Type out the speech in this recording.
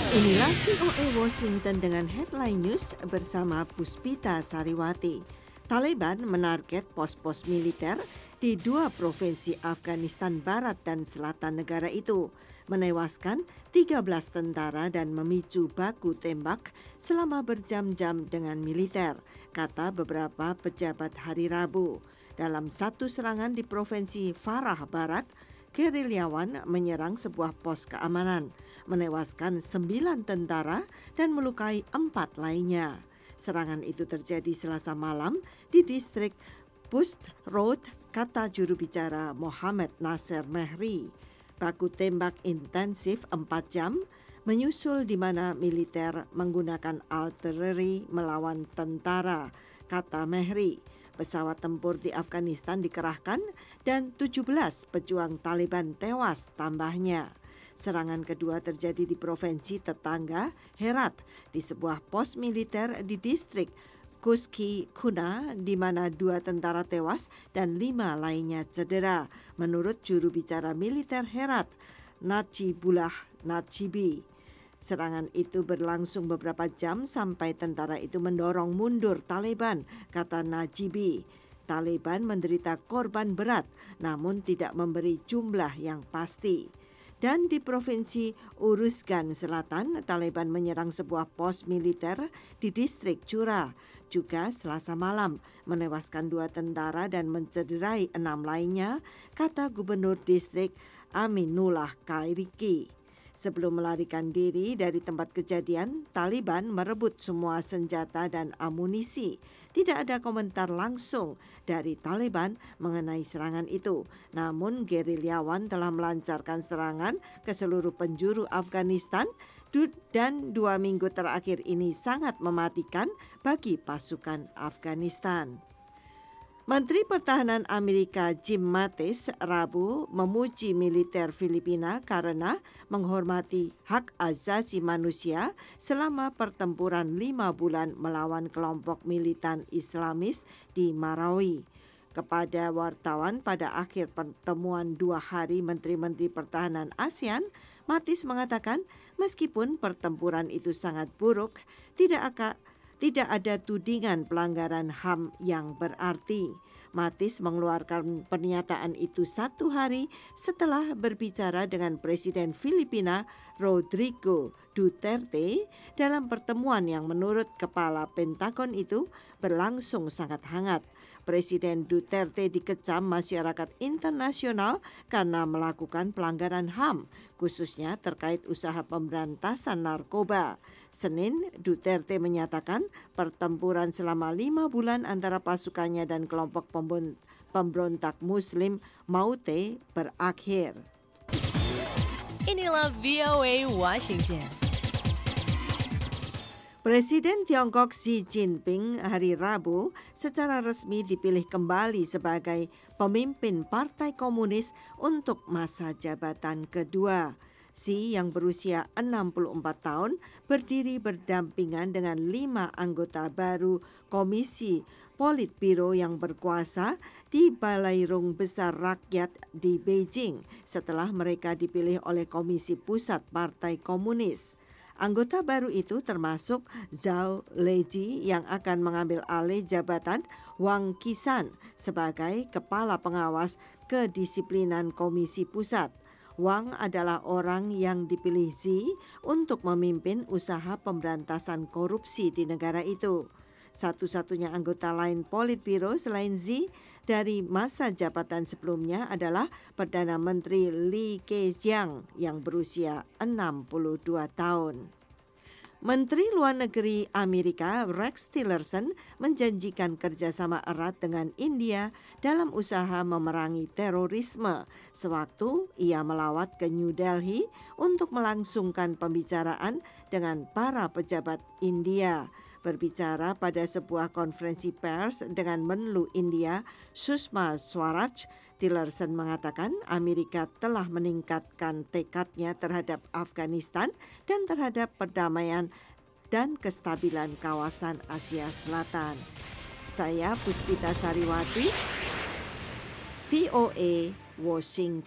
Inilah VOA Washington dengan headline news bersama Puspita Sariwati. Taliban menarget pos-pos militer di 2 provinsi Afghanistan Barat dan Selatan negara itu, menewaskan 13 tentara dan memicu baku tembak selama berjam-jam dengan militer, kata beberapa pejabat hari Rabu. Dalam satu serangan di provinsi Farah Barat, gerilyawan menyerang sebuah pos keamanan, menewaskan 9 tentara dan melukai 4 lainnya. Serangan itu terjadi Selasa malam di distrik Pust Road, kata juru bicara Mohammad Nasser Mehri. Baku tembak intensif 4 jam menyusul di mana militer menggunakan artileri melawan tentara, kata Mehri. Pesawat tempur di Afghanistan dikerahkan dan 17 pejuang Taliban tewas tambahnya. Serangan kedua terjadi di provinsi tetangga Herat, di sebuah pos militer di distrik Kuski Kuna, di mana 2 tentara tewas dan 5 lainnya cedera, menurut juru bicara militer Herat, Najibullah Najibi. Serangan itu berlangsung beberapa jam sampai tentara itu mendorong mundur Taliban, kata Najibi. Taliban menderita korban berat, namun tidak memberi jumlah yang pasti. Dan di provinsi Uruzgan Selatan, Taliban menyerang sebuah pos militer di distrik Chura, juga Selasa malam, menewaskan 2 tentara dan mencederai 6 lainnya, kata Gubernur Distrik Aminullah Kairiki. Sebelum melarikan diri dari tempat kejadian, Taliban merebut semua senjata dan amunisi. Tidak ada komentar langsung dari Taliban mengenai serangan itu. Namun gerilyawan telah melancarkan serangan ke seluruh penjuru Afghanistan dan 2 minggu terakhir ini sangat mematikan bagi pasukan Afghanistan. Menteri Pertahanan Amerika Jim Mattis Rabu memuji militer Filipina karena menghormati hak asasi manusia selama pertempuran 5 bulan melawan kelompok militan Islamis di Marawi. Kepada wartawan pada akhir pertemuan 2 hari Menteri-Menteri Pertahanan ASEAN, Mattis mengatakan meskipun pertempuran itu sangat buruk, tidak ada tudingan pelanggaran HAM yang berarti. Mattis mengeluarkan pernyataan itu 1 hari setelah berbicara dengan Presiden Filipina Rodrigo Duterte dalam pertemuan yang menurut Kepala Pentagon itu berlangsung sangat hangat. Presiden Duterte dikecam masyarakat internasional karena melakukan pelanggaran HAM, khususnya terkait usaha pemberantasan narkoba. Senin, Duterte menyatakan pertempuran selama 5 bulan antara pasukannya dan kelompok pemberontak Muslim Maute berakhir. Inilah VOA Washington. Presiden Tiongkok Xi Jinping hari Rabu secara resmi dipilih kembali sebagai pemimpin Partai Komunis untuk masa jabatan kedua. Xi yang berusia 64 tahun berdiri berdampingan dengan 5 anggota baru Komisi Politbiro yang berkuasa di Balairung Besar Rakyat di Beijing setelah mereka dipilih oleh Komisi Pusat Partai Komunis. Anggota baru itu termasuk Zhao Leji yang akan mengambil alih jabatan Wang Qishan sebagai Kepala Pengawas Kedisiplinan Komisi Pusat. Wang adalah orang yang dipilih Xi untuk memimpin usaha pemberantasan korupsi di negara itu. Satu-satunya anggota lain Politbiro selain Xi dari masa jabatan sebelumnya adalah Perdana Menteri Li Keqiang yang berusia 62 tahun. Menteri Luar Negeri Amerika Rex Tillerson menjanjikan kerjasama erat dengan India dalam usaha memerangi terorisme sewaktu ia melawat ke New Delhi untuk melangsungkan pembicaraan dengan para pejabat India. Berbicara pada sebuah konferensi pers dengan Menlu India Sushma Swaraj, Tillerson mengatakan Amerika telah meningkatkan tekadnya terhadap Afghanistan dan terhadap perdamaian dan kestabilan kawasan Asia Selatan. Saya Puspita Sariwati, VOA Washington.